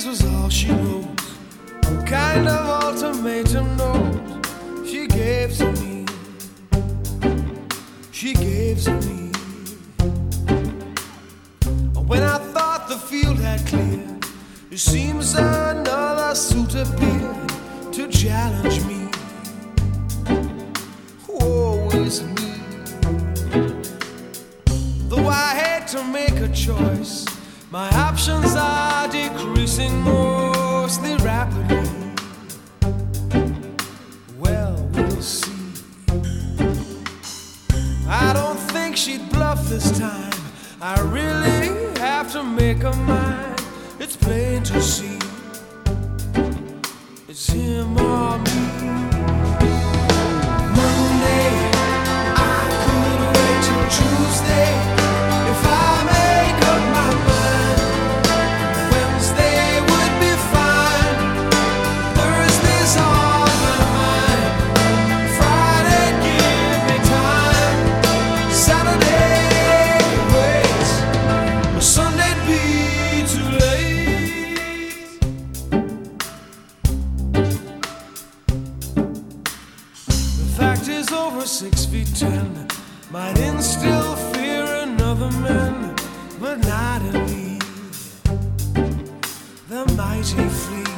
days was all she wrote. What kind of ultimatum note she gave to me? She gave to me. When I thought the field had cleared, it seems another suit appeared to challenge me. Woe is me. Though I hate to make a choice, my options are decreasing mostly rapidly. Well, we'll see. I don't think she'd bluff this time. I really have to make a mind. It's plain to see. It's him or me. Monday, I could wait till Tuesday. If I make up my mind, Wednesday would be fine. Thursday's on my mind. Friday, give me time. Saturday, wait. But Sunday'd be too late. The fact is, over 6'10", might instill fear in other men, but not in me. The mighty flee.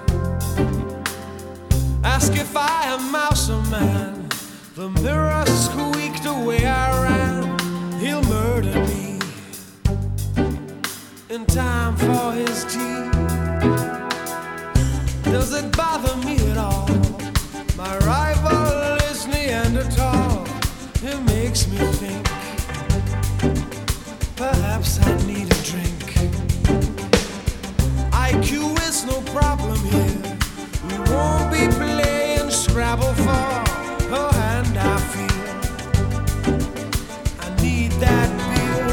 Ask if I am mouse or man. The mirror squeaked the way I ran. He'll murder me in time for his tea. Does it bother me at all? My rival is Neanderthal. It makes me think perhaps I need a drink. IQ is no problem here. We won't be playing Scrabble for a hand I feel. I need that beer.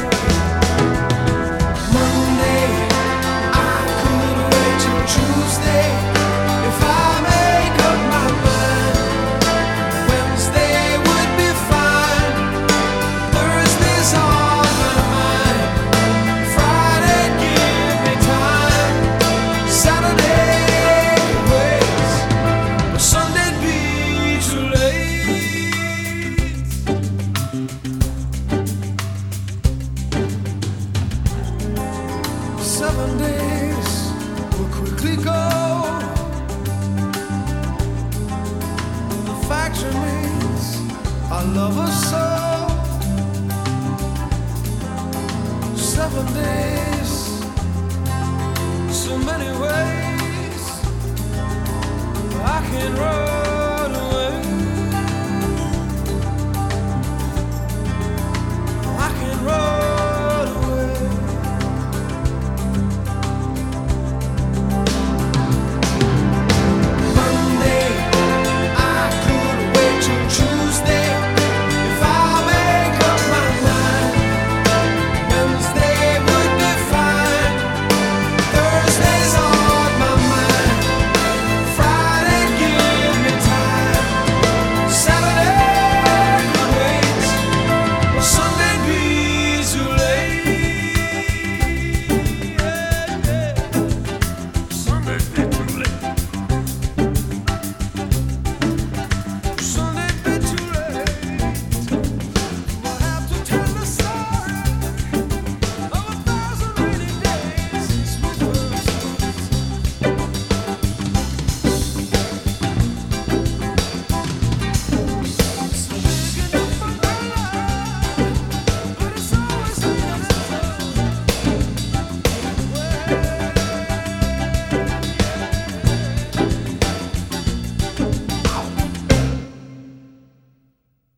Monday, I could wait till Tuesday. If I make up my mind, Wednesday would be fine. Thursday's on my mind. Friday, give me time. Saturday, wait. But Sunday'd be too late. 7 days will quickly go. The fact remains, I love her so. 7 days.